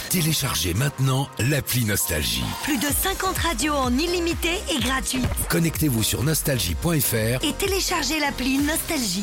Téléchargez maintenant l'appli Nostalgie. Plus de 50 radios en illimité et gratuite. Connectez-vous sur nostalgie.fr et téléchargez l'appli Nostalgie.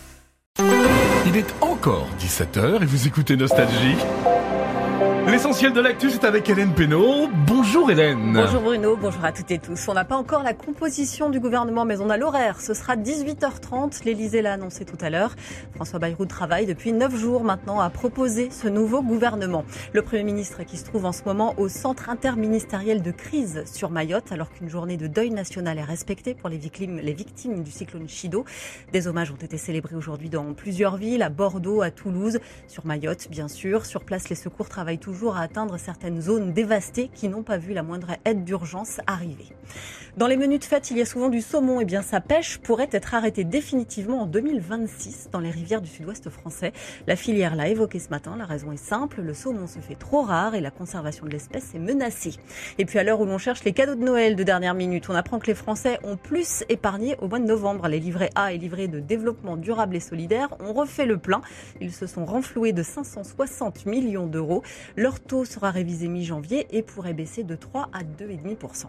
Il est encore 17h et vous écoutez Nostalgie. L'essentiel de l'actu, c'est avec Hélène Pénaud. Bonjour Hélène. Bonjour Bruno, bonjour à toutes et tous. On n'a pas encore la composition du gouvernement, mais on a l'horaire. Ce sera 18h30, l'Élysée l'a annoncé tout à l'heure. François Bayrou travaille depuis 9 jours maintenant à proposer ce nouveau gouvernement. Le Premier ministre qui se trouve en ce moment au centre interministériel de crise sur Mayotte, alors qu'une journée de deuil national est respectée pour les victimes du cyclone Chido. Des hommages ont été célébrés aujourd'hui dans plusieurs villes, à Bordeaux, à Toulouse, sur Mayotte bien sûr. Sur place, les secours travaillent toujours à atteindre certaines zones dévastées qui n'ont pas vu la moindre aide d'urgence arriver. Dans les menus de fête, il y a souvent du saumon. Eh bien, sa pêche pourrait être arrêtée définitivement en 2026 dans les rivières du sud-ouest français. La filière l'a évoqué ce matin. La raison est simple. Le saumon se fait trop rare et la conservation de l'espèce est menacée. Et puis, à l'heure où l'on cherche les cadeaux de Noël de dernière minute, on apprend que les Français ont plus épargné au mois de novembre. Les livrets A et livrets de développement durable et solidaire ont refait le plein. Ils se sont renfloués de 560 millions d'euros. Leur taux sera révisé mi-janvier et pourrait baisser de 3 à 2,5%.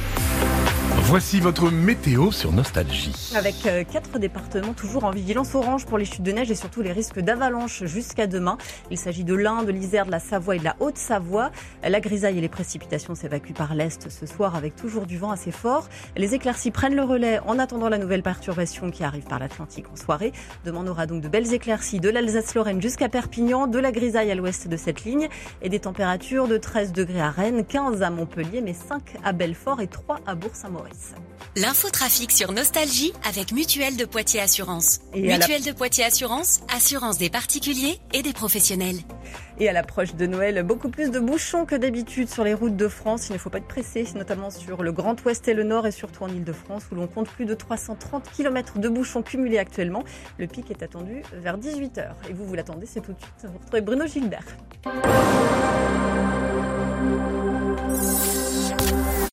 Voici votre météo sur Nostalgie. Avec 4 départements toujours en vigilance orange pour les chutes de neige et surtout les risques d'avalanche jusqu'à demain. Il s'agit de l'Ain, de l'Isère, de la Savoie et de la Haute-Savoie. La grisaille et les précipitations s'évacuent par l'est ce soir avec toujours du vent assez fort. Les éclaircies prennent le relais en attendant la nouvelle perturbation qui arrive par l'Atlantique en soirée. Demain, on aura donc de belles éclaircies de l'Alsace-Lorraine jusqu'à Perpignan, de la grisaille à l'ouest de cette ligne et des températures de 13 degrés à Rennes, 15 à Montpellier, mais 5 à Belfort et 3 à Bourg-Saint-Maurice. L'infotrafic sur Nostalgie avec Mutuelle de Poitiers Assurance. Mutuelle de Poitiers Assurance, assurance des particuliers et des professionnels. Et à l'approche de Noël, beaucoup plus de bouchons que d'habitude sur les routes de France. Il ne faut pas être pressé, notamment sur le Grand Ouest et le Nord et surtout en Ile-de-France où l'on compte plus de 330 km de bouchons cumulés actuellement. Le pic est attendu vers 18h. Et vous l'attendez, c'est tout de suite. Vous retrouvez Bruno Gilbert.